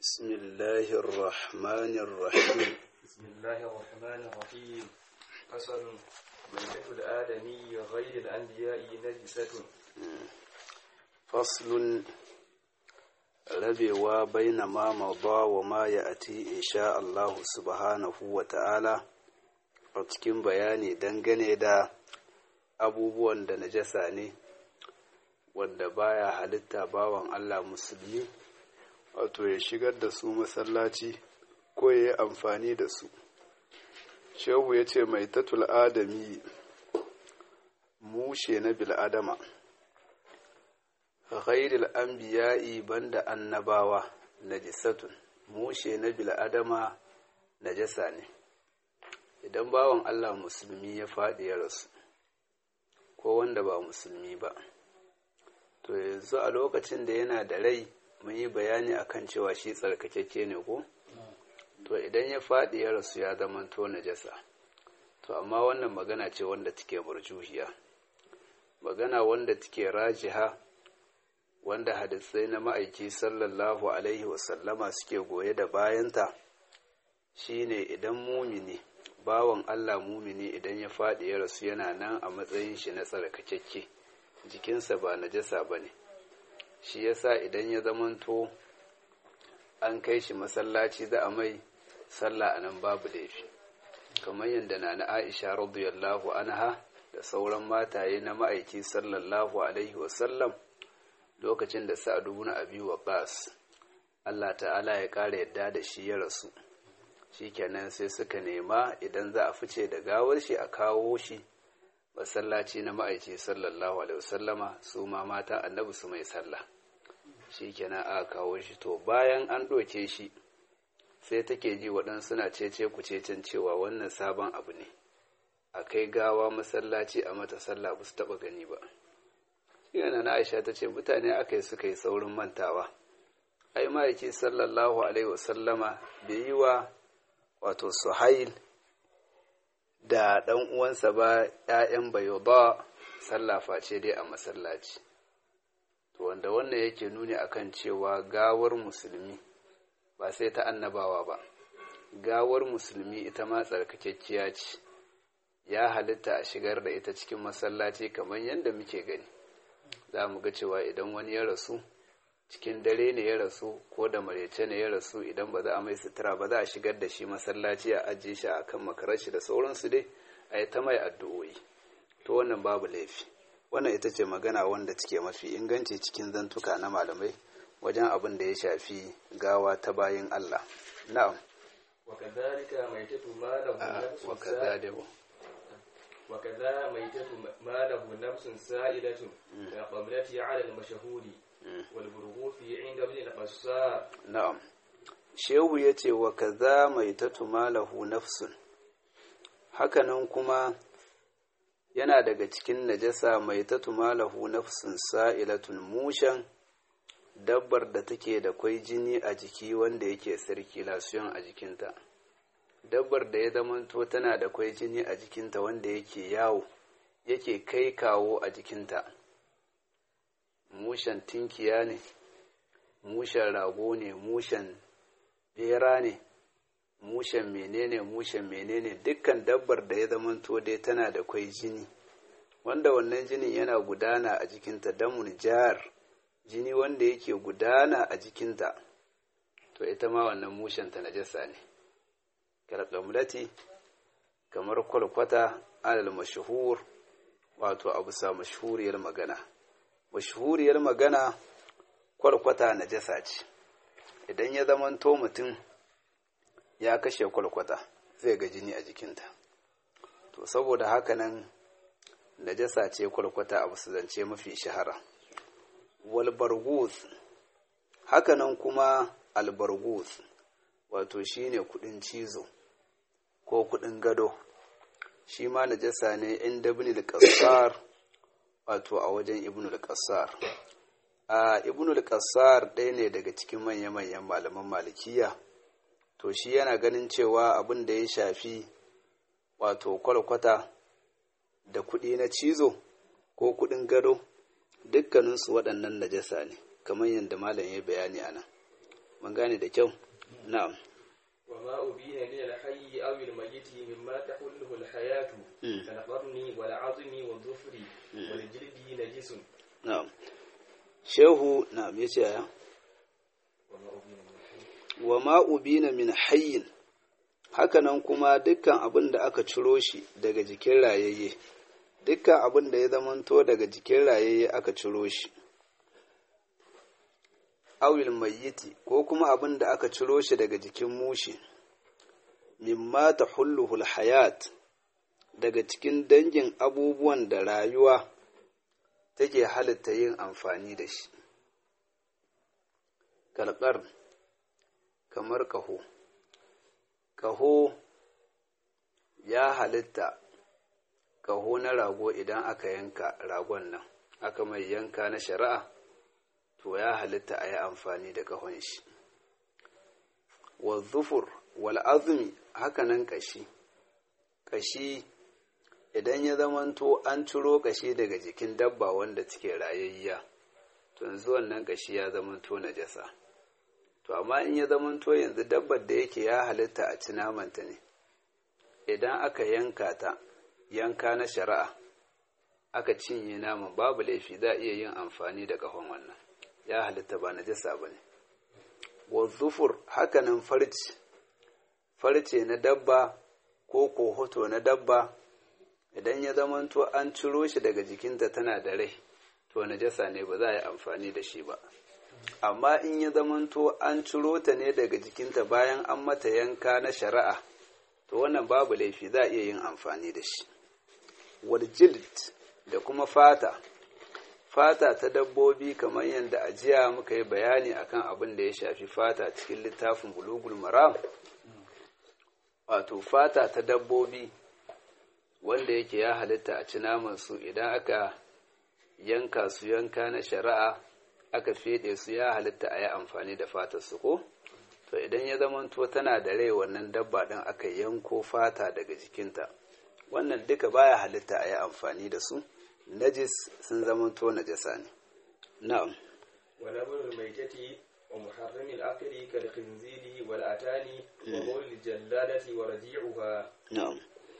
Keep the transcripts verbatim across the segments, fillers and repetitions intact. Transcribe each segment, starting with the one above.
بسم الله الرحمن الرحيم بسم الله الرحمن الرحيم. فصل: ميتة الآدمي غير الأنبياء نجسة. فصل rabewa baina ma mada wa ma ya'ti insha Allah subhanahu wa ta'ala a cikin bayani dangane da abubuwan da najasa ne wanda baya halitta bawan Allah musulmi wato ya shigar da su masallaci ko ya yi amfani da su. Shehu ya ce mai tatul adami mushe na bil'adama ghairil anbiya'i banda annabawa najisatun, mushe na bil'adama najasa ne. Idan bawan Allah musulmi ya faɗi ya rasu ko wanda ba musulmi ba, to yanzu a lokacin da yana da rai mun yi bayani akan cewa shi tsarkakeke ne ko? To idan ya faɗi ya rasu ya zama to najasa. To amma wannan magana ce wanda take burjuhiya, magana wanda take rajiha, wanda hadisai na ma'aiki sallallahu alaihi wasallama suke goye da bayanta, shine idan mumini, bawan Allah mumini idan ya faɗi ya rasu yana nan a matsayin shi na tsarkakeke, jikinsa ba najasa bane. Shi yasa idan ya zamanto an kai shi masallaci za a mai sallah anan babu laifi, kamar yadda na Aisha radiyallahu anha da sauran mataye na ma'aiki sallallahu alaihi wasallam lokacin da Sa'ad ibn Abi Waqqas Allah ta'ala ya ƙara yadda da shi ya rasu, shikenan sai suka nema idan za a fice da gawar shi a kawo shi masallaci na ma'aiki sallallahu alaihi wasallama su ma mata annabi su mai sallah. Shikenan aka kawo shi, to bayan an ɗauke shi sai take ji waɗansu suna cece ku cecen cewa wannan sabon abu ne, a kai gawa masallaci a mata sallah ba su taɓa gani ba. Yana na Aisha ta ce mutane aka yi suka yi saurin mantawa, ai ma'aiki sallallahu alaihi wasallama bai yi wa wato Suhail da ɗan uwansa ba ‘ya'yan bayo ba sallah face dai a masallaci. To wanda wannan yake nuni akan cewa gawar musulmi ba sai ta annabawa ba, gawar musulmi ita ma tsarkakekkiya ce, ya halitta a shigar da ita cikin masallaci kamar yadda muke gani. Za mu ga cewa idan wani ya rasu cikin dare ne ya rasu ko da marece ne ya rasu, idan ba za a mai sutura ba za a shigar da shi masallaci a ajiye shi a kan makarar shi da sauransu dai a yi ta mai addu'o'i. To wannan babu laifi, wannan ita ce magana wanda take mafi inganci cikin zantuka na malamai wajen abin da ya shafi gawa ta bayin Allah. Na'am. Wakadhalika maitatu malahu nafsun wakadhalika وكذا ميتة ما له نفس سائلة كقبلتي على المشهور والبرغوث عند ابن القصار. نعم. shehu ya ce wa kaza maitatu ma lahu nafsun, hakanan kuma yana daga cikin najasa maitatu ma lahu nafsun sa'ilatun, mushan dabbar da take da kwai jini a jiki wanda yake circulation a jikinta, dabbar da ya zamanto tana da kwai jini a jikinta wanda yake yawo yake kai kawo a jikinta. Mushen tinkiya ne, mushen rago ne, mushen bera ne, mushen menene mushen menene dukkan dabbar da ya zamanto dai tana da kwai jini wanda wannan jinin yana gudana a jikinta, damun jar, jini wanda yake gudana a jikinta, to ita ma wannan mushen ta najasa ne. kalqamlati, kamar kwalkwata, alal mashhur, wato abu sa mashhuriyar magana. Mashhuriyar magana, kwalkwata najasa ce. Idan ya zamanto mutum ya kashe kwalkwata zai ga jini a jikinta, to saboda haka nan najasa ce kwalkwata abu su zance mafi shahara. Wal barghuz, haka nan kuma al barghuz wato shine kudin cizo ko kudin gado, shi ma najasa ne inda ibn al-qassar, wato a wajen ibn al-qassar. a ibn al-qassar ɗaya ne daga cikin manya-manyan malaman malikiya, to shi yana ganin cewa abin da ya shafi wato kwalkwata da kudi na cizo ko kudin gado dukkaninsu waɗannan najasa ne, kamar yadda malam ya bayani ana. mun gane da kyau na'am وما أبين من الحي أو الميت مما تحله الحياة كالقرن والعظم والظفر والجلد نجس. نعم. shehu na'am yace ya وما أبين من حي hakanan kuma dukkan abin da aka ciro shi daga jikin rayayye dukkan abin da ya zamanto daga jikin rayayye aka ciro shi awil mayyiti ko kuma abin da aka ciro shi daga jikin mushi mimma tahulluhul hayat daga cikin dangin abubuwan da rayuwa take halitta yin amfani da shi kalqar kamar kaho kaho ya halitta kaho na rago idan aka yanka ragon nan aka mai yanka na shari'a to ya halitta a yi amfani da kahon shi wa zufur wal azumi hakanan kashi kashi idan ya zamanto an ciro kashi daga jikin dabba wanda take rayayya to yanzu wannan kashi ya zamanto najasa to amma in ya zamanto yanzu dabbar da yake ya halitta a ci namanta ne idan aka yanka ta yanka na shari'a aka cinye naman babu laifi za a iya yin amfani da kahon wannan ya halitta ba najasa ba ne wa zufur hakanan farce farce na dabba ko kohoto na dabba idan ya zamanto an ciro shi daga jikinta tana da rai to najasa ne ba za a yi amfani da shi ba amma in ya zamanto an ciro ta ne daga jikinta bayan an mata yanka na shari'a to wannan babu laifi za a iya yin amfani da shi wal jild da kuma fata fata ta dabbobi kamar yadda a jiya muka yi bayani akan abin da ya shafi fata cikin littafin bulugul maram wato fata ta dabbobi wanda yake ya halitta a ci naman su idan aka yanka su yanka na shari'a aka fede su ya halitta a yi amfani da fatar su ko to idan ya zamanto tana da rai wannan dabba din aka yanko fata daga jikinta wannan duka baya halitta a yi amfani da su najis sun zamanto najasa ne na'am wala bul maitati wa muharram al-akli kal khinziri wal atani wa bawl al-jalladati wa radi'uha na'am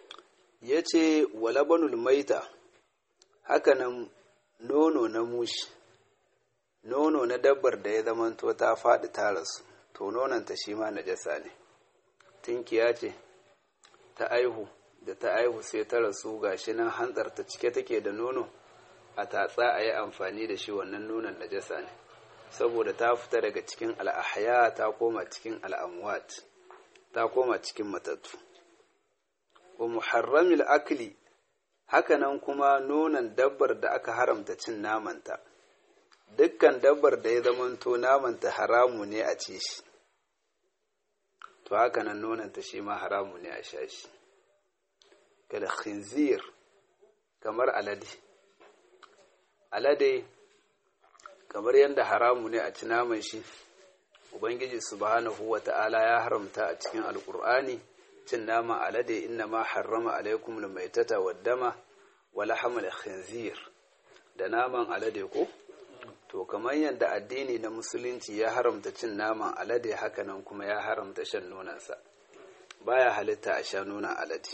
yace wala banul maita hakanan nono na mushi nono na dabbar da ya zamanto ta faɗi ta rasu to nonanta shi ma najasa ne tinkiya ce ta aihu da ta aihu sai ta rasu gashi nan hantsar ta cike take da nono a tatsa a yi amfani da shi wannan nonon najasa ne saboda ta fita daga cikin al'ahya ta koma cikin al'amwat ta koma cikin matattu wa muharramil akli hakanan kuma nonon dabbar da aka haramta cin namanta dukkan dabbar da ya zamanto namanta haramu ne a ci shi to hakanan nonanta shi ma haramu ne a sha shi kada khinzir kamar alade alade kamar yadda haramu ne a ci naman shi ubangiji subhanahu wata'ala ya haramta a cikin alkur'ani cin naman alade inna ma harrama alaikum almaitata waddama wa lahmal khinzir da naman alade ko to kamar yadda addini na musulunci ya haramta cin naman alade hakanan kuma ya haramta shan nonansa baya halitta a sha nonon alade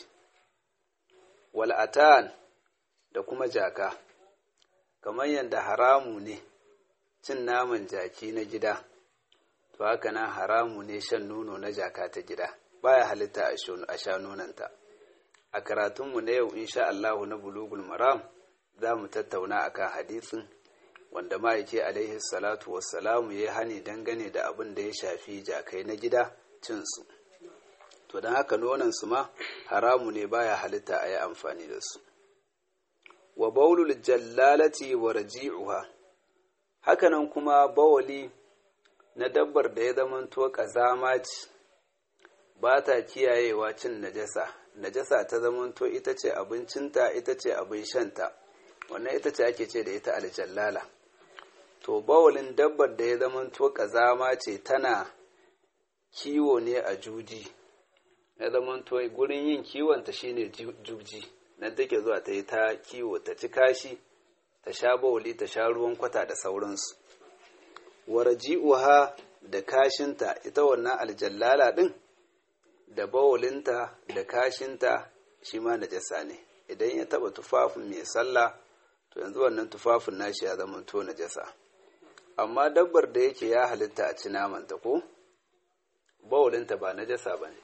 wal'atan da kuma jaka kamar yadda haramu ne cin naman jaki na gida to haka nan haramu ne shan nono na jaka ta gida baya halitta a sha nonanta a karatunmu na yau insha Allah na bulugul maram za mu tattauna akan hadisin wanda ma'aike alaihi salatu wassalamu ya hani dangane da abin da ya shafi jakai na gida cinsu to don haka nonansu ma haramu ne baya halitta a yi amfani da su wa baulul jallalati wa raji'uha hakanan kuma bawali na dabbar da ya zamanto kazama ce ba ta kiyayewa cin najasa najasa ta zamanto ita ce abincinta ita ce abin shanta wannan ita ce ake ce da ita aljallala to bawalin dabbar da ya zamanto kazama ce tana kiwo ne a juji ya zamanto gurin yin kiwonta shine juji nan take zuwa ta yi ta kiwo ta ci kashi ta sha bawali ta sha ruwan kwata da sauransu waraji'uha da kashinta ita wannan aljallala din da bawalinta da kashinta shi ma najasa ne idan ya taba tufafin mai sallah to yanzu wannan tufafin nashi ya zama to najasa amma dabbar da yake ya halitta a ci namanta ko bawalinta ba najasa bane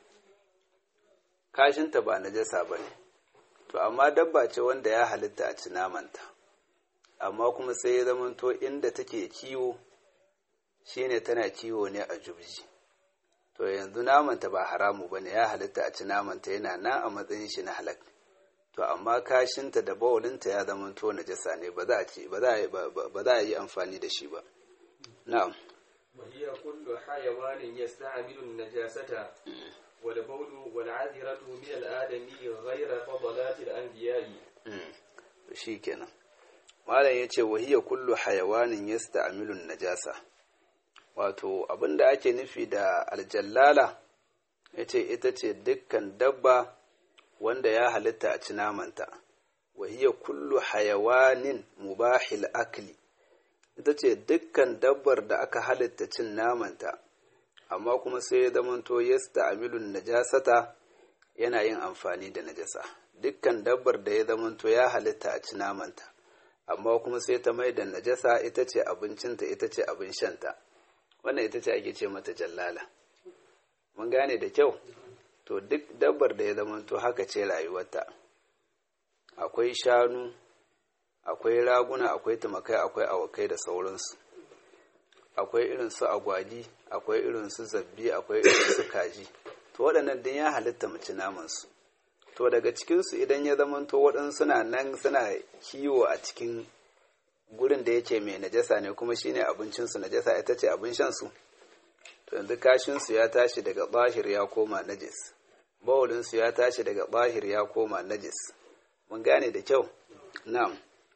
kashinta ba najasa bane to amma dabba ce wanda ya halitta a ci namanta amma kuma sai ya zama to inda take kiwo shine tana kiwo ne a jubji to yanzu namanta ba haramu bane ya halitta a ci namanta yana nan a matsayin shi na halak to amma kashinta da bawalinta ya zama to najasa ne ba za a ci ba za a yi amfani da shi ba na'am وهي كل حيوان يستعمل النجاسة والبول والعذرة من الآدمي غير فضلات الأنبياء shikenan malam yace wahiya kullu hayawanin yasta'milu najasa wato abinda ake nufi da aljallala yace ita ce dukkan dabba wanda ya halitta a ci namanta wahiya kullu hayawanin mubahil akli ita ce dukkan dabbar da aka halitta cin namanta amma kuma sai ya zamanto yasta'milu najasata yana yin amfani da najasa dukkan dabbar da ya zamanto ya halitta a ci namanta amma kuma sai ta mai da najasa ita ce abincinta ita ce abin shanta wannan ita ce ake ce mata jallala mun gane da kyau to duk dabbar da ya zamanto haka ce rayuwarta akwai shanu akwai raguna akwai tumakai akwai awakai da sauransu akwai irin su agwagi akwai irin su zabbi akwai irin su kaji to waɗannan din ya halitta mu ci namansu to daga cikinsu idan ya zamanto waɗansu suna nan suna kiwo a cikin gurin da yake mai najasa ne kuma shine abincinsu najasa ita ce abin shansu to yanzu kashinsu ya tashi daga bahir ya koma najis bawulinsu ya tashi daga bahir ya koma najis mun gane da kyau na'am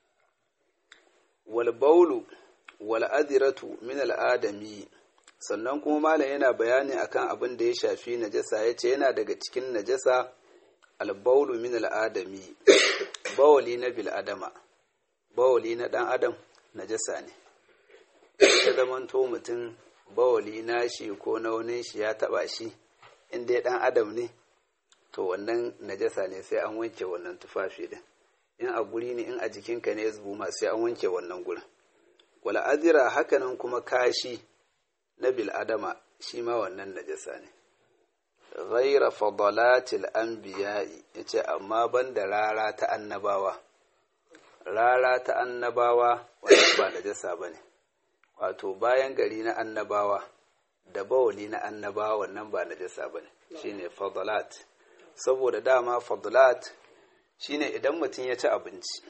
wal bawlu wal adiratu min al adami sannan kuma malam yana bayani akan abin da ya shafi najasa yace yana daga cikin najasa albawlu min al'adami bawali na bil adama bawali na dan adam najasa ne ya zamanto mutum bawali na shi ko na wani shi ya taba shi inda dan adam ne to wannan najasa ne sai an wanke wannan tufafi din in a guri ne in a jikinka ne ya zubu ma sai an wanke wannan gurin wala azira hakanan kuma kashi na bil adama shi ma wannan najasa ne ghaira fadalatil anbiya'i yace amma banda rara ta annabawa rara ta annabawa wannan ba najasa bane wato bayan gari na annabawa da bawli na annabawa wannan ba najasa bane shine fadalat saboda dama fadalat shine idan mutum ya ci abinci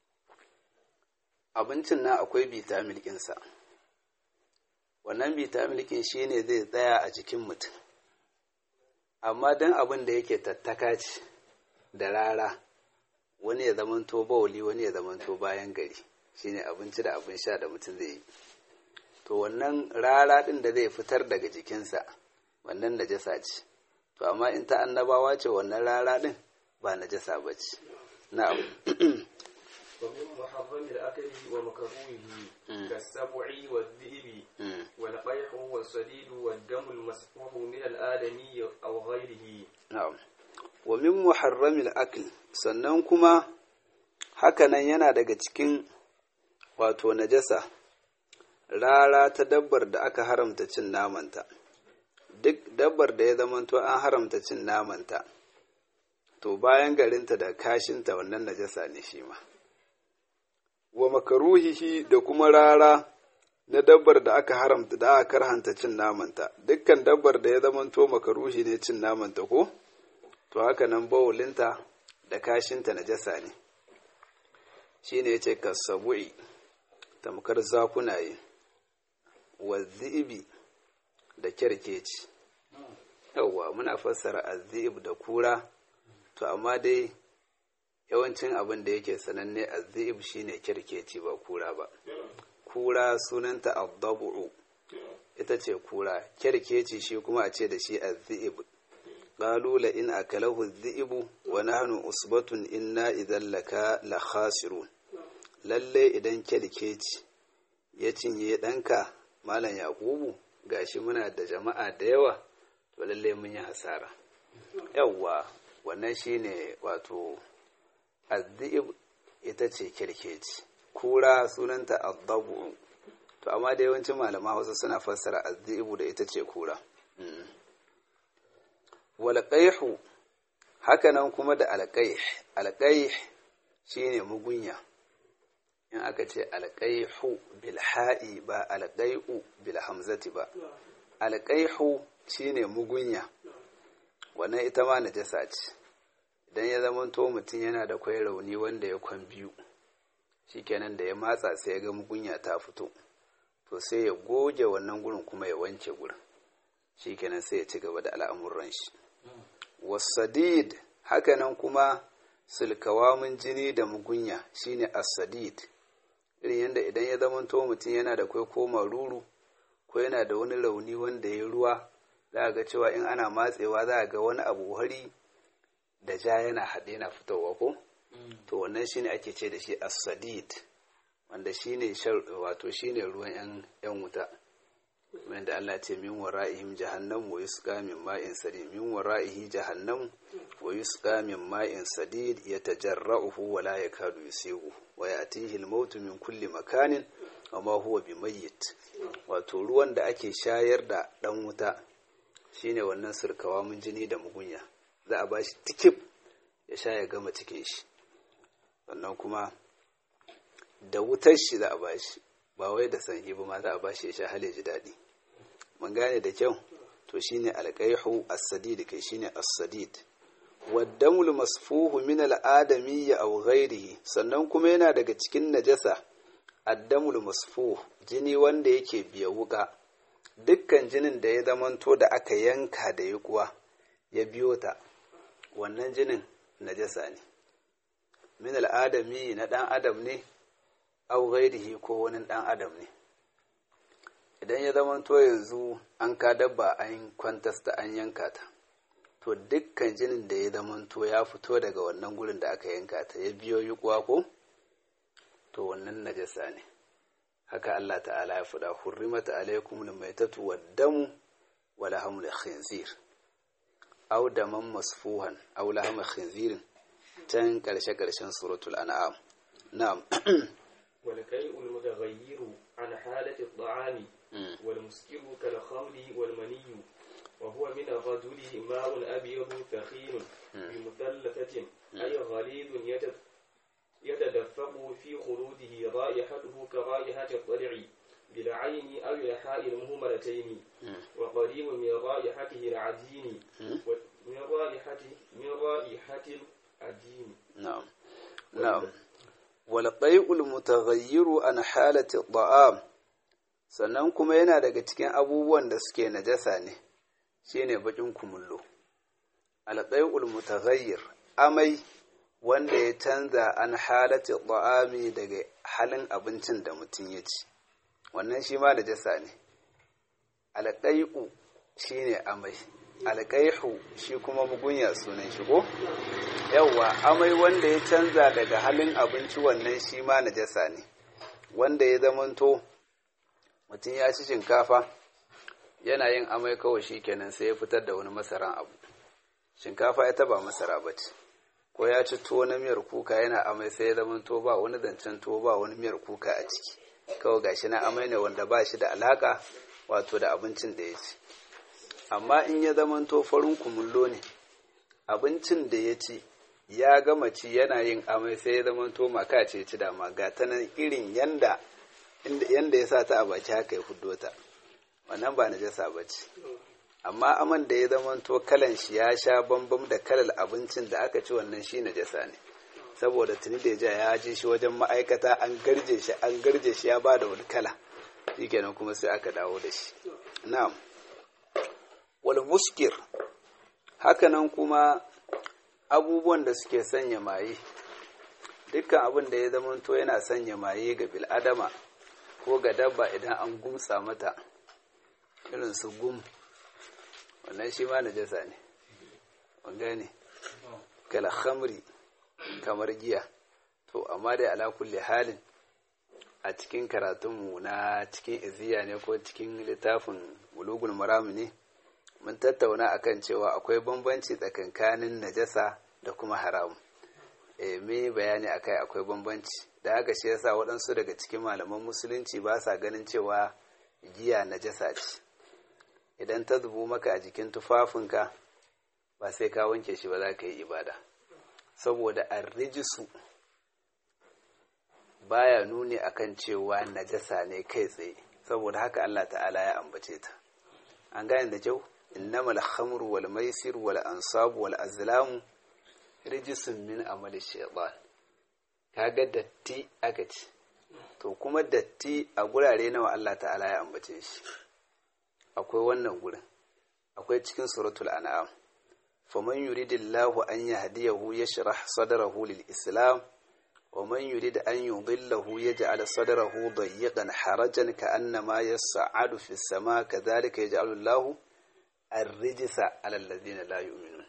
abincin nan akwai vitamin ɗinsa wannan vitamin ɗin shine zai tsaya a jikin mutum amma don abin da yake tattaka ce da rara wani ya zamanto bawali wani ya zamanto bayan gari shine abinci da abin sha da mutum zai yi to wannan rara din da zai fitar daga jikinsa wannan najasa ce to amma in ta annabawa ce wannan rara din ba najasa ba ce na'am ومن محرم الأكل ومكروهه كالسبع والذئب والقيح والصديد والدم المسفوح من الآدمي أو غيره نعم ومن محرم الأكل sannan kuma hakanan yana daga cikin wato najasa rara ta dabbar da aka haramta cin namanta duk dabbar da ya zamanto an haramta cin namanta to bayan garinta da kashinta wannan najasa ne shi ma wa makaruhihi da kuma rara na dabbar da aka haramta da aka karhanta cin namanta dukkan dabbar da ya zamanto makaruhi ne cin namanta ko to haka nan bawulinta da kashinta najasa ne shine yace kasabu'i tamkar zakunaye wa zibi da kerkeci yawa muna fassara azib da kura to amma dai yawancin abin da yake sananne azib shine kerkeci ba kura ba kura sunanta addabu ita ce kura kerkeci shi kuma a ce da shi azib qalu la in akalahu adh-dhi'bu wa nahnu usbatun inna idhan laka la khasirun lalle idan kerkeci ya cinye danka malam yakubu gashi muna da jama'a da yawa to lalle mun yi hasara. Yawwa wannan shine wato addib ita ce kirkeci, kura sunanta addabu, to amma da yawancin malama Hausa suna fassara addibu da ita ce kura. wal qayhu hakanan kuma da alqayh, alqayh shine mugunya. In aka ce alqayhu bil ha'i ba alqayhu bil hamzati ba, alqayhu shine mugunya, wannan ita ma najasa ce. Idan ya zamanto mutum yana da kwai rauni wanda ya kwan biyu, shikenan da ya matsa sai ya ga mugunya ta fito, to sai ya goge wannan gurin kuma ya wanke gurin, shikenan sai ya ci gaba da al'amuran shi. Wasadid hakanan kuma sulkawamin jini da mugunya shine as-sadid, irin yanda idan ya zamanto mutum yana da kwai ko maruru ko yana da wani rauni wanda ya ruwa, za ga cewa in ana matsewa za ga wani abu hari da ja yana haɗe na fitowa ko? To wannan shine ake ce da shi as-sadid, wanda shine wato shine ruwan yan yan wuta. Wanda Allah ce min wara'ihim jahannam wa yusqa min ma'in sadid, min wara'ihi jahannam wa yusqa min ma'in sadid yatajarra'uhu wa la yakadu yusighu wa ya'tihi al-maut min kulli makanin wa ma huwa bimayyit. Wato ruwan da ake shayar da dan wuta shine wannan surkawa mun jini da mugunya, za a bashi tikip ya sha ya gama cikin shi, sannan kuma da wutar shi za a bashi, ba wai da sanyi ba ma za a bashi ya sha hale ji daɗi. Mun gane da kyau, to shine alqayhu as-sadid, kai shine as-sadid. Waddamul masfuhu min al-adami aw ghayrihi, sannan kuma yana daga cikin najasa addamul masfuh, jini wanda yake biya wuka. Dukkan jinin da ya zamanto da aka yanka da yukuwa ya biyo ta, wannan jinin najasa ne. Min al'adami na ɗan adam ne, au ghairihi ko wani ɗan adam ne. Idan ya zamanto yanzu an ka dabba an kwantas ta an yanka ta, to dukkan jinin da ya zamanto ya fito daga wannan gurin da aka yanka ta ya biyo yukuwa ko, to wannan najasa ne. Haka Allah ta'ala ya faɗa, hurrimat alaikum almaytatu wad-damu wa lahmul khinzir aw daman masfuhan aw lahmul khinzir, can karshe karshen suratul an'am. Na'am. wal qay'ul mutaghayyiru an halati at-ta'ami wal muskiru kal khamri wal maniyyu wa huwa min ar-rajuli ma'un abyadu thakhir bi muthallafatin ay ghalidun yatat يتدفق في خروجه رائحته كرائحة الضلع بالعين أو الحاء المهملتين وقريب من رائحته العجين من رائحة من رائحة العجين. نعم نعم. والقيء المتغير عن حالة الطعام, sannan kuma yana daga cikin abubuwan da suke najasa ne, shine bakin kumullo. Alqai'ul mutaghayyir, amai wanda ya canza an halatti ta'ami daga halin abincin da mutum ya ci, wannan shi ma najasa ne. Alqai'u shine amai, alqaihu shi kuma mugunya sunan shi ko? Yawwa, amai wanda ya canza daga halin abinci wannan shi ma najasa ne. Wanda ya zamanto mutum ya ci shinkafa yana yin amai kawai shikenan sai ya fitar da wani masaran abu. Shinkafa ya taba masara bace. Ko ya ci tuwo na miyar kuka yana amai sai ya zamanto ba wani zancen tuwo ba wani miyar kuka a ciki, kawai gashi na amai ne wanda ba shi da alaka wato da abincin da ya ci. Amma in ya zamanto farin kumullo ne, abincin da ya ci ya gama ci yana yin amai sai ya zamanto maka ce ci dama ga ta nan irin yanda yanda ya sa ta a baki haka ya fuddo ta, wannan ba najasa ba ce. Amma aman da ya zamanto kalan shi ya sha bambam da kalar abincin da aka ci, wannan shi najasa ne, saboda tuni da ja ya je shi wajen ma'aikata an garje shi an garje shi ya ba da wani kala, shikenan kuma sai aka dawo da shi. Na'am. Wal muskir, hakanan kuma abubuwan da suke sanya maye, dukkan abin da ya zamanto yana sanya maye ga bil'adama ko ga dabba idan an gumsa mata, irin su gum, wannan shi ma najasa ne. Wanga ne kala khamri, kamar giya. To amma dai ala kulli halin a cikin karatunmu na cikin iziya ne ko cikin littafin bulugul maram ne mun tattauna akan cewa akwai bambanci tsakankanin najasa da kuma haramu. E, me bayani akai akwai bambanci da haka shi yasa waɗansu daga cikin malaman musulunci ba sa ganin cewa giya najasa ce. Idan ta zubo maka a jikin tufafinka ba sai ka wanke shi ba za ka yi ibada, saboda arrijisu baya nuni akan cewa najasa ne kai tsaye, saboda haka Allah ta'ala ya ambace ta. An gane da kyau, innamal khamru wal maisir wal ansabu wal azlamu rijisun min amali shaytan. Kaga datti aka ce, to kuma datti a gurare nawa Allah ta'ala ya ambace shi. Akwai wannan gurin, akwai cikin suratul an'am, faman yuridillahu an yahdiyahu yashrah sadrahu lil islam wa man yurid an yudillahu yaj'al sadrahu dayyqan harajan ka'annama yas'adu fis sama kadhalika yaj'alu Allahu ar-rijsa 'ala alladhina la yu'minun.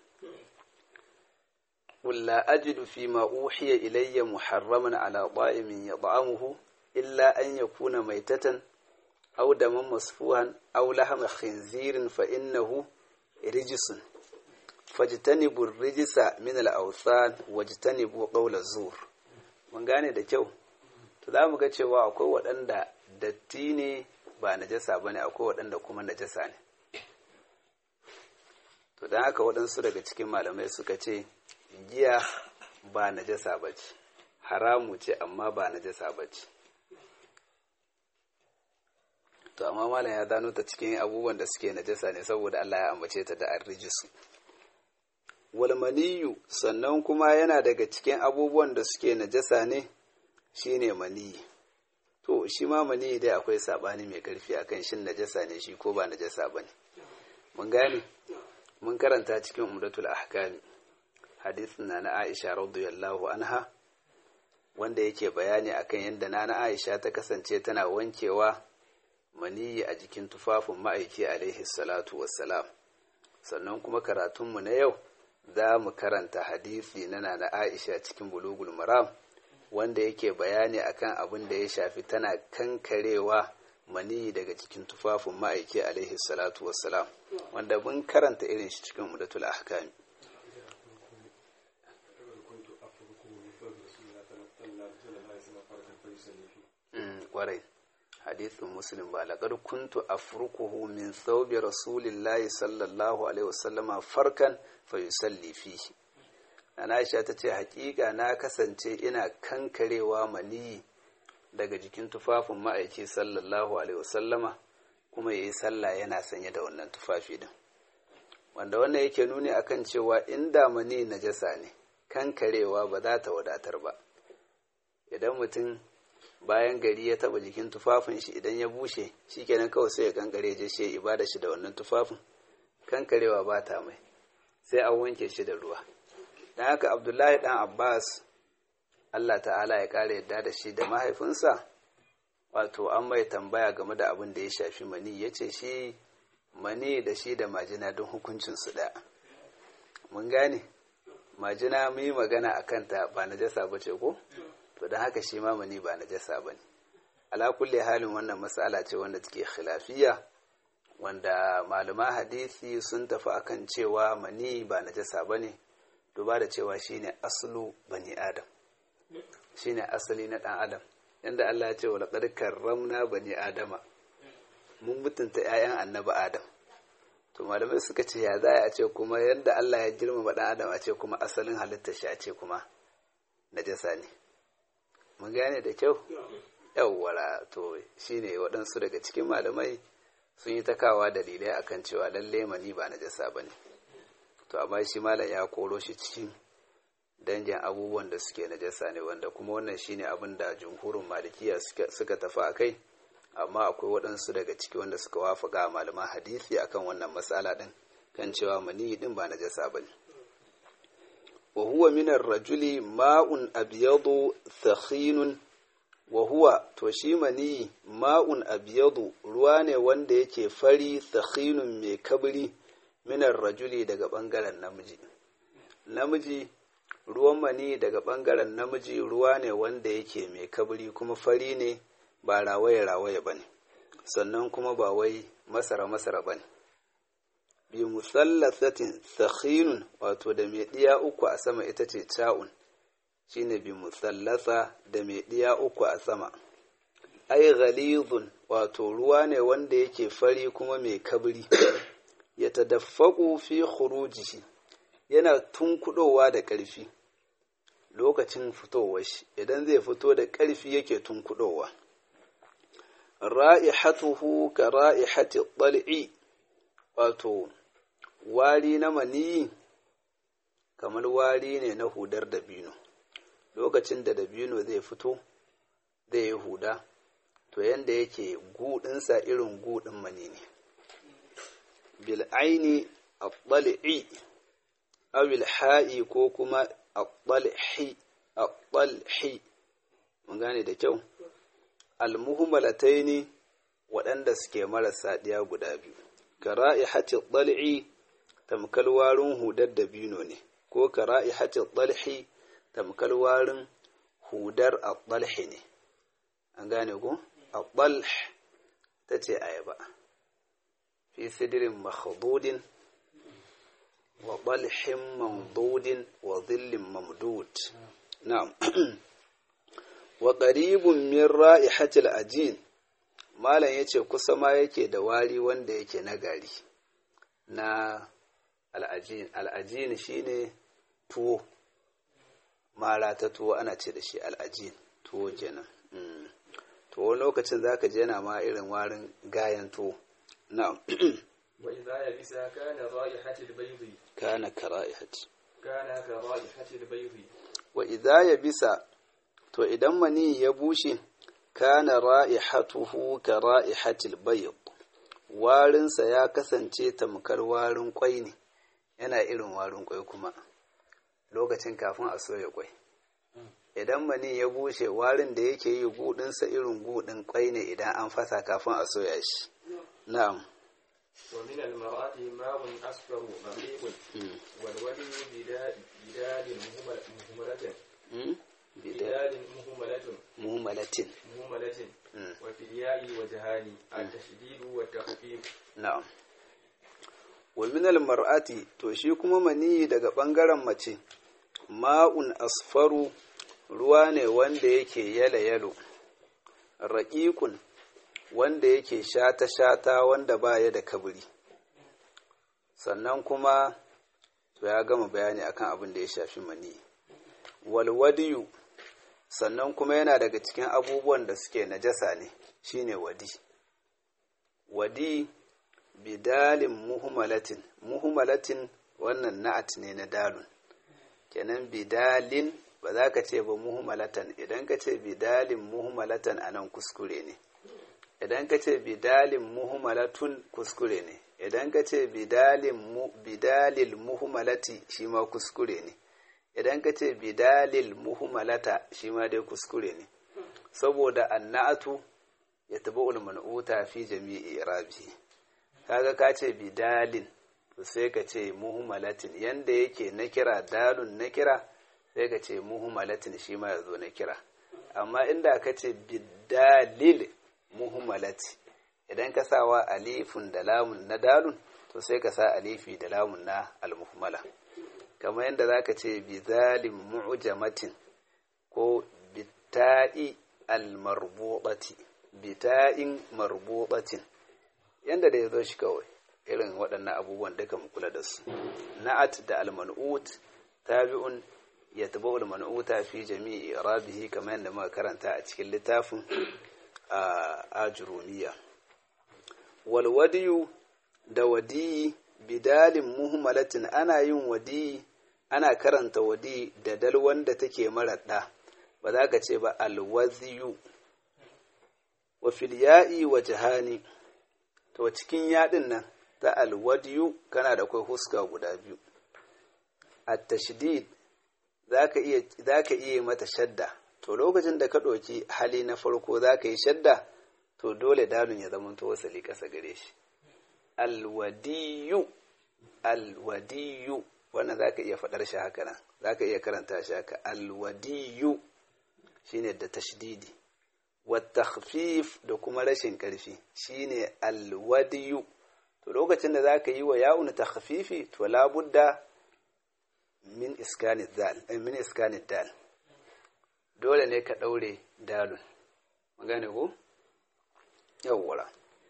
قل لا أجد فيما أوحي إلي محرما على طائم يطعمه إلا أن يكون ميتة أو دما مسفوحا أو لحم خنزير فإنه رجس فاجتنبوا الرجس من الأوثان واجتنبوا قول الزور. mun gane da kyau, to za mu ga cewa akwai waɗanda datti ne ba najasa ba ne, akwai waɗanda kuma najasa ne. To don haka waɗansu daga cikin malamai suka ce giya ba najasa ba ce, haramu ce amma ba najasa ba ce. To amma malam ya gano ta cikin abubuwan da suke najasa ne saboda Allah ya ambace ta da arrijisu. Wal maniyu, sannan kuma yana daga cikin abubuwan da suke najasa ne shine maniyi. To shi ma maniyi dai akwai sabani mai karfi akan shin najasa ne shi ko ba najasa bane. Mun gane? Mun karanta cikin Umdatul Ahkam hadisin na na Aisha radiyallahu anha wanda yake bayani akan yadda na Aisha ta kasance tana wankewa maniyi a jikin tufafin ma'aiki alaihi salatu wassalam. Sannan kuma karatunmu na yau za mu karanta hadisi na na Aisha cikin bulugul maram wanda yake bayani akan abin da ya shafi tana kankarewa maniyi daga cikin tufafin ma'aiki alaihi salatu wassalam, wanda mun karanta irin shi cikin Umdatul Ahkam. Kwarai, hadithin Muslim ba, laƙar kuntu afrukuhu min thawbi rasulillahi sallallahu alaihi wasallama farkan fa yusalli fihi. Ana Aisha ta ce haƙiƙa na kasance ina kankarewa maniyi daga jikin tufafin ma'aiki sallallahu alaihi wasallama kuma yayi sallah yana sanye da wannan tufafi din, wanda wannan yake nuni akan cewa inda mani najasa ne kankarewa ba za ta wadatar ba. Idan mutum bayan gari ya taba jikin tufafin shi idan ya bushe shikenan kawai sai ya kankare je shi ibada shi da wannan tufafin, kankarewa ba ta mai, sai an wanke shi da ruwa. Dan haka Abdullahi dan Abbas Allah ta'ala ya kare yadda da shi da mahaifinsa, wato an mai tambaya game da abin da ya shafi mani, yace shi mani da shi da majina don hukuncin su da. Mun gane majina mu yi magana akan ta ba najasa bace ko? To don haka shi ma mani ba najasa bane. Ala kulli halin wannan mas'ala ce wanda take khilafiyya, wanda malama hadisi sun tafi akan cewa mani ba najasa bane, duba da cewa shine aslu bani adam, shine asali na dan adam. Yanda Allah ya ce wa laqad karramna bani adama, mun mutunta ƴaƴan annabi Adam. To malamai suka ce ya za a ce kuma yanda Allah ya girmama dan adam a ce kuma asalin halittar shi a ce kuma najasa ne. Mun gane da kyau? Yawwara, to shine waɗansu daga cikin malamai sun yi takawa dalilai akan cewa lalle mani ba najasa bane. To amma shi malam ya koro shi cikin dangin abubuwan da suke najasa ne, wanda kuma wannan shine abin da jumhurin malikiya suka, suka tafi akai, amma akwai waɗansu daga ciki wanda suka wafaka malaman hadisi akan wannan matsala din kan cewa mani din ba najasa bane. wa huwa min ar-rajuli ma'un abyadu thakhinun, wa huwa to shi mani ma'un abyadu ruwa ne wanda yake fari thakhinun mai kabri min ar-rajuli daga bangaren namiji. Namiji ruwan mani daga ɓangaren namiji ruwa ne wanda yake mai kabri kuma fari ne ba rawaye-rawaye ba ne, sannan kuma ba wai masara-masara ba ne. Bi musallasatin sakhinun, wato da mai ɗiya uku a sama ita ce ca'un, shi ne bi musallasa da mai ɗiya uku a sama. Ai ghalizun, wato ruwa ne wanda yake fari kuma mai kabri, ya tadaffaƙu fi khurujihi, yana tunkuɗowa da ƙarfi lokacin fitowar shi, idan zai fito da ƙarfi yake tunkuɗowa. Ra'ihatuhu ka ra'ihati ɗal'i, wato wari na maniyi kamar wari ne na hudar dabino. Lokacin da dabino zai fito zai yi huda, to yanda yake gudunsa irin gudun mani ne. Bil'aini a ɗal'i, awil ha'i ko kuma a ɗal'i, a ɗal'i, mun gane da kyau. Almuhmalataini, waɗanda suke marasa ɗiya guda biyu. Ka ra'ihati ɗal'i, tamkal warin hudar dabino ne, ko ka ra'ihati ɗal'i, tamkal warin hudar a ɗal'i ne. An gane ko? A ɗal'i ta ce ayaba. Fi sidirin makhdudin wa ɗal'in mamdudin wa zillin mamdud. Na'am. Wa ƙaribun min ra'ihatil ajin, malam ya ce kusa ma yake da wari wanda yake na gari na al'ajin. Al'ajin shi ne tuwo, mara ta tuwo ana ce da shi al'ajin, tuwo kenan. Tuwo lokacin za ka je yana ma irin warin gayan tuwo. Na'am. Wa idza yabisa kana ra'ihatil baydi, kana ka ra'ihati kana ka ra'ihatil baydi. Wa idza yabisa, to idan mani ya bushe, kana ra'ihatuhu ka ra'ihatil bayd, warinsa ya kasance tamkar warin kwai ne, yana irin warin kwai kuma lokacin kafin a soya kwai. Idan mani ya bushe, warin da yake yi gudunsa irin gudun kwai ne idan an fasa kafin a soya shi. Na'am. Wa min al-mar'ati ma'un asfaru raqiqun wal wadi bidadin muhammalatin bidadin muhammalatin muhammalatin muhammalatin wa fil ya'i wa jahani at-tashdid wa at-takhfif. Na'am. Wa min al-mar'ati, to shi kuma mani daga bangaren mace, ma'un asfaru, ruwa ne wanda yake yalo-yalo, raqiqun, wanda yake shata-shata, wanda baya da kabri. Sannan kuma to ya gama bayani akan abin da ya shafi mani. Walwadiyu, sannan kuma yana daga cikin abubuwan da suke najasa ne, shine wadi. Wadi bidalin muhammalatin, muhammalatin wannan na'at ne na dalun, kenan bidalin, ba za ka ce ba muhammalatan. Idan ka ce bidalin muhammalatan a nan kuskure ne, idan ka ce bidalin muhammalatun kuskure ne, idan ka ce bidalil muhammalati shi ma kuskure ne, idan ka ce bidalil muhammalata shi ma dai kuskure ne, saboda annatu ya taba ulmanuta fi jami'i irabi. Kaga ka ce bidalin, to sai ka ce muhammalatin, yanda yake na kira dalun na kira, sai ka ce muhammalatin shi ma ya zo na kira. Amma inda ka ce bidalil muhammalati, idan ka sawa alifun da lamun na dalun, to sai ka sa alifi da lamun na almuhammala. Kamar yadda za ka ce bizalin mu'jamatin ko bita'i almarbuɗati, bita'in marbuɗatin, yadda da ya zo shi kawai. Irin waɗannan abubuwan duka mu kula da su. Na'at da alman'ut tabi'un ya taba alman'uta fi jami'i irabihi, kamar yadda muka karanta a cikin littafin a ajrumiya. Walwadiyu da wadiyi bidalin muhammalatin, ana yin wadiyi, ana karanta wadi da dal wanda take maraɗa, ba za ka ce ba alwaziyu. Wa fil ya'i wa jahani, to cikin yaɗin nan ta alwadiyu kana da kai huska guda biyu. At-tashdid zaka iya zaka iya mata shadda, to lokacin da ka ɗauki hali na farko zaka yi shadda, to dole dalun ya zama to wasali ƙasa gare shi. Alwadiyu, alwadiyu, wannan za ka iya faɗar shi haka nan, za ka iya karanta shi haka. Alwadiyu shi ne da tashdidi, والتخفيف da kuma rashin ƙarfi shine alwadiyu. To lokacin da zaka yi wa ya'un takhfifi to labudda min iskanid dal min iskanid dal dole ne ka daure dalun magane ko yawwara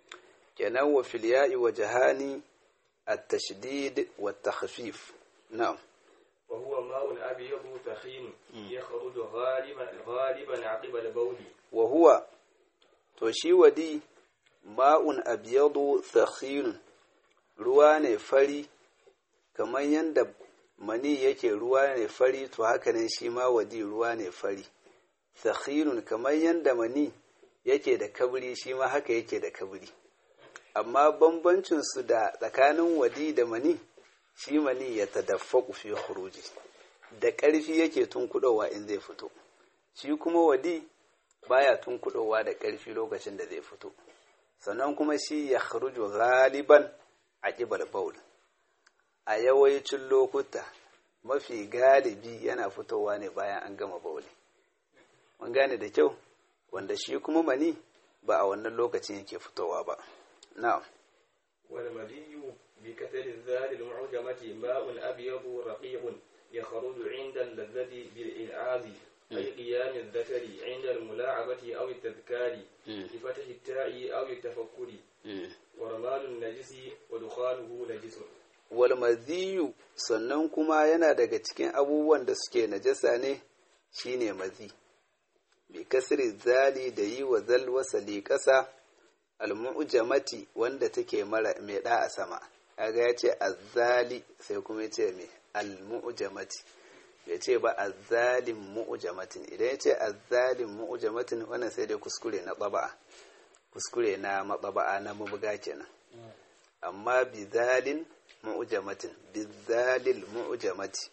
kenan wa fil ya'i wajhani at-tashdid wat-takhfif na'am وهو ماء أبيض ثخين يخرج غالبا غالبا عقب البول وهو to shi wadi ma'un abyadu thakhin ruwa ne fari kamar yanda mani yake ruwa ne fari to haka ne shi ma wadi ruwa ne fari thakhinun kamar yanda mani yake da kabri shi ma haka yake da kabri amma bambancin su da tsakanin wadi da mani shi mani ya tadaffaku fi khuruji da ƙarfi yake tunkudowa in zai fito shi kuma wadi baya tunkudowa da ƙarfi lokacin da zai fito sannan kuma shi ya kharuju galiban aqibal baul a yawancin lokuta mafi galibi yana fitowa ne bayan an gama bauli mun gane da kyau wanda shi kuma mani ba a wannan lokacin yake fitowa ba na'am wal madiyu بكسر الذال المعجمة ماء أبيض رقيق يخرج عند اللذة بالإنعاز أي قيام الذكر عند الملاعبة أو التذكار بفتح التاء أو التفكر ورمال النجس ودخانه نجس والمذي sannan kuma yana daga cikin abubuwan da suke najasa ne shine mazi bi kasri zali da yi wa zal wasali kasa al-mu'jamati wanda take mara mai da a sama kaga ya ce azzali sai kuma ya ce mai al-mu'jamati ya ce ba azzalin mu'jamatin idan ya ce azzalin mu'jamatin wannan sai dai kuskure na tsaba'a kuskure na matsaba'a na mabuga kenan amma bizalin mu'jamatin bizalil mu'jamati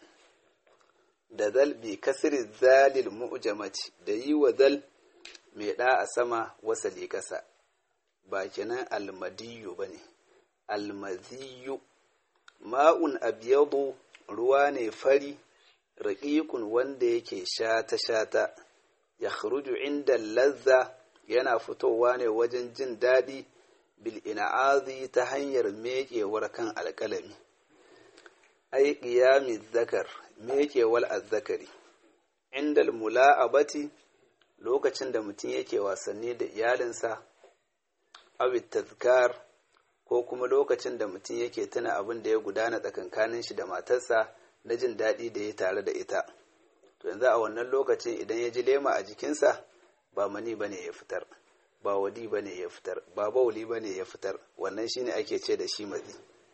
da zal bi kasri zalil mu'jamati da yi wa zal mai da a sama wasali kasa ba kenan almadiyu bane almaziyu ma'un abyadu ruwa ne fari raqiqun wanda yake shata shata ya kharuju inda lazza yana fitowa ne wajen jin dadi bil ina'azi ta hanyar mekewar kan alƙalami ai qiyami zakar mekewal azzakari inda mula'abati lokacin da mutum yake wasanni da iyalinsa awit tazkar ko kuma lokacin da mutum yake tuna abin da ya gudana tsakankanin shi da matarsa na jin daɗi da ya tare da ita to yanzu a wannan lokacin idan ya ji lema a jikinsa ba mani bane ya fitar ba wadi bane ya fitar ba bauli bane ya fitar wannan shine ake ce da shi mazi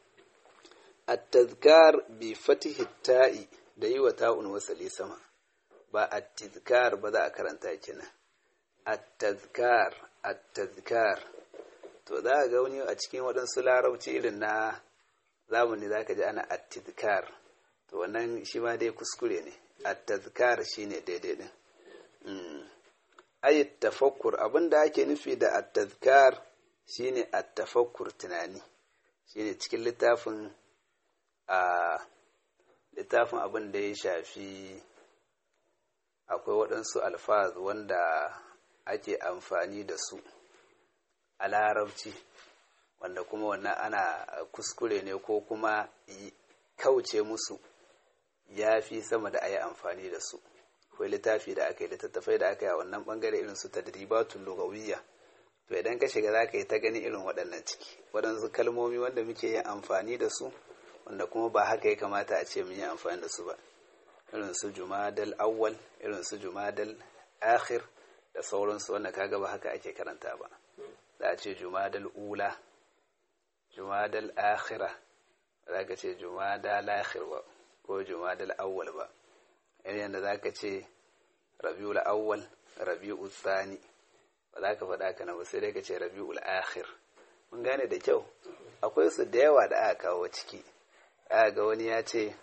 at-tazkar bi fatihi ta'i da yi wa ta'un wasali sama ba at-tazkar ba za a karanta kina at-tazkar at-tazkar to za a ga wani a cikin waɗansu larabci irin na zamani za ka ji ana at-tazkar to wannan shi ma dai kuskure ne at-tazkar shine daidai din ayat tafakkur abinda ake nufi da at-tazkar shine at-tafakkur tunani shine cikin littafin a littafin abin da ya shafi akwai waɗansu alfaz wanda ake amfani da su a larabci wanda kuma wannan ana kuskure ne ko kuma kauce musu ya fi sama da a yi amfani da su akwai littafi da aka yi littattafai da aka yi a wannan bangare irin su tadribatun lugawiyya to idan ka shiga za ka yi ta gani irin waɗannan ciki waɗansu kalmomi wanda muke yin amfani da su wanda kuma ba haka ya kamata a ce mun yi amfani da su ba irin su jumadal awwal irin su jumadal akhir da sauransu wanda kaga ba haka ake karanta ba za a ce jumadal ula jumadal akhira za ka ce jumadal akhir ba ko jumadal awwal ba irin yadda za ka ce rabiul awwal rabiul thani ba za ka faɗa ka na ba sai dai ka ce rabiul akhir mun gane da kyau akwai su da yawa da aka kawo ciki aka ga wani ya ce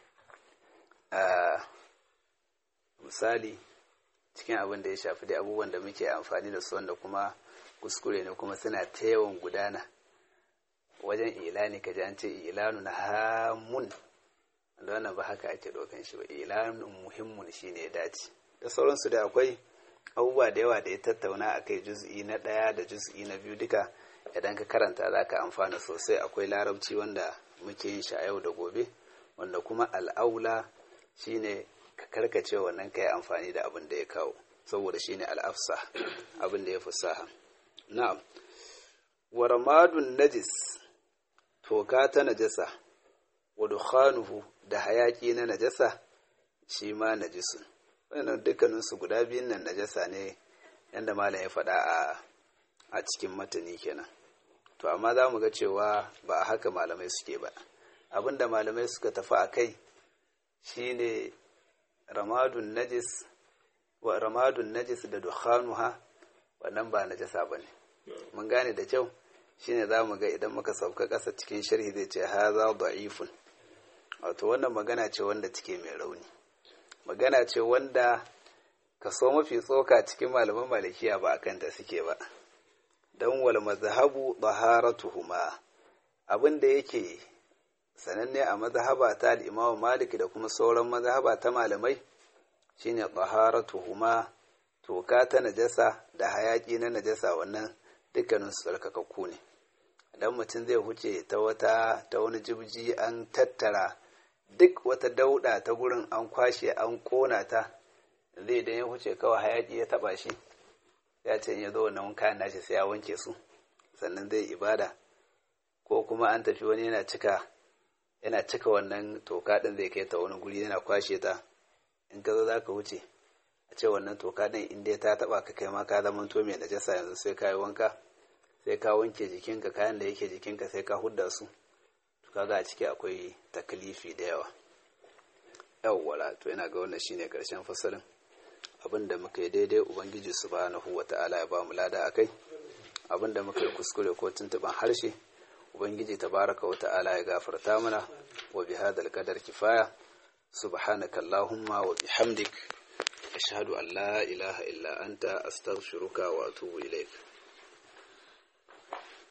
a misali cikin abin da ya shafi da abubuwan da muke amfani da su wanda kuma kuskure ne kuma suna ta yawan gudana wajen ilani ka ji an ce ilanu na hamun da wannan ba haka ake ɗaukan shi ba ilanun muhimmun shi ne ya dace da sauransu da akwai abubuwa da yawa da ya tattauna a kai juz'i na ɗaya da juz'i na biyu duka idan ka karanta za ka amfana sosai. Akwai larabci wanda muke yin shi a yau da gobe, wanda kuma al'aula shine ka karkace wannan ka yi amfani da abin da ya kawo, saboda shine al'afsa, abin da ya fusaha. Na'am. Wa ramadun najis, toka ta najasa, wa dukhanuhu, da hayaki na najasa, shi ma najisun. Wannan dukkaninsu guda biyun nan najasa ne, yanda malam ya faɗa a a cikin matani kenan. To amma za mu ga cewa ba a haka malamai suke ba. Abinda malamai suka tafi a kai shine ramadun najis wa ramadun najis da dukhanuha, wannan ba najasa bane. Mun gane da kyau, shine za mu ga idan muka sauka ƙasa cikin sharhi zai ce haza da'ifun. Wato wannan magana ce wanda take mai rauni, magana ce wanda kaso mafi tsoka cikin malaman malikiya ba akan ta suke ba. Dan wal mazhabu taharatuhuma, abin da yake sananne a mazhaba ta al-Imam Malik da kuma sauran mazhaba ta malamai shine taharatuhuma, toka ta najasa da hayaki na najasa, wannan dukkanin su tsarkakakku ne. Idan mutum zai huce ta wata ta wani jibji, an tattara duk wata dauda ta gurin, an kwashe an kona ta, zai da ya huce kawai hayaki ya taba shi, ya ce in ya zo wannan kayan nashi sai ya wanke su sannan zai ibada. Ko kuma an tafi wani yana cika yana cika wannan toka din, zai kai ta wani guri yana kwashe ta, in ka zo za ka wuce a ce wannan toka din in dai ta taba ka, kai ma ka zama to mai najasa yanzu, sai ka yi wanka, sai ka wanke jikinka, kayan da yake jikinka sai ka hudda su. To kaga a ciki akwai taklifi da yawa. Yawwala, to ina ga wannan shine karshen fasalin. Abinda muka yi daidai ubangiji subhanahu wata'ala ya ba mu lada akai, abinda muka yi kuskure ko tuntuban harshe ubangiji tabaraka wata'ala ya gafarta mana. Wa bihadal qadar kifaya, subhanakallahumma wa bihamdik, ashhadu an la ilaha illa anta, astaghfiruka wa atubu ilaik.